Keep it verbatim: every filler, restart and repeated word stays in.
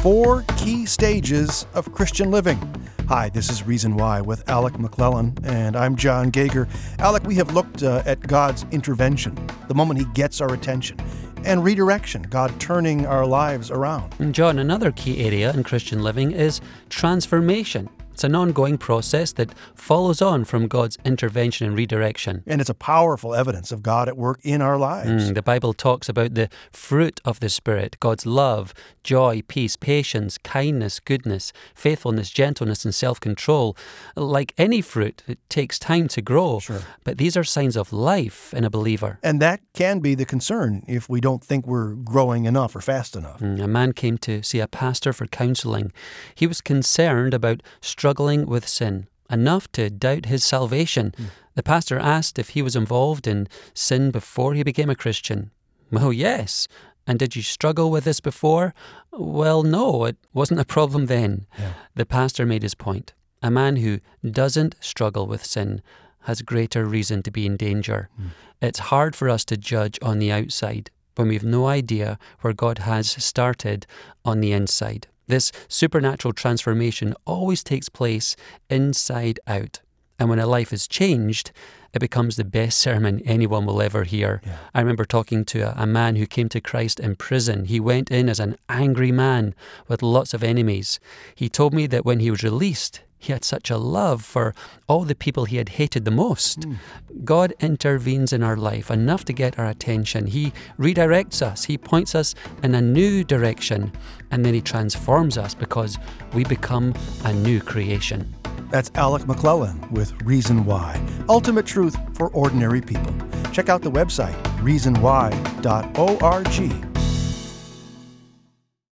four key stages of Christian living. Hi, this is Reason Why with Alec McClellan, and I'm John Gager. Alec, we have looked uh, at God's intervention, the moment he gets our attention, and redirection, God turning our lives around. And John, another key area in Christian living is transformation. It's an ongoing process that follows on from God's intervention and redirection. And it's a powerful evidence of God at work in our lives. Mm, the Bible talks about the fruit of the Spirit, God's love, joy, peace, patience, kindness, goodness, faithfulness, gentleness, and self-control. Like any fruit, it takes time to grow. Sure. But these are signs of life in a believer. And that can be the concern if we don't think we're growing enough or fast enough. Mm, a man came to see a pastor for counseling. He was concerned about struggling with sin, enough to doubt his salvation. Mm. The pastor asked if he was involved in sin before he became a Christian. Well, yes. And did you struggle with this before? Well, no, it wasn't a problem then. Yeah. The pastor made his point. A man who doesn't struggle with sin has greater reason to be in danger. Mm. It's hard for us to judge on the outside when we have no idea where God has started on the inside. This supernatural transformation always takes place inside out. And when a life is changed, it becomes the best sermon anyone will ever hear. Yeah. I remember talking to a, a man who came to Christ in prison. He went in as an angry man with lots of enemies. He told me that when he was released, he had such a love for all the people he had hated the most. Mm. God intervenes in our life enough to get our attention. He redirects us. He points us in a new direction. And then he transforms us because we become a new creation. That's Alec McClellan with Reason Why. Ultimate truth for ordinary people. Check out the website reason why dot org.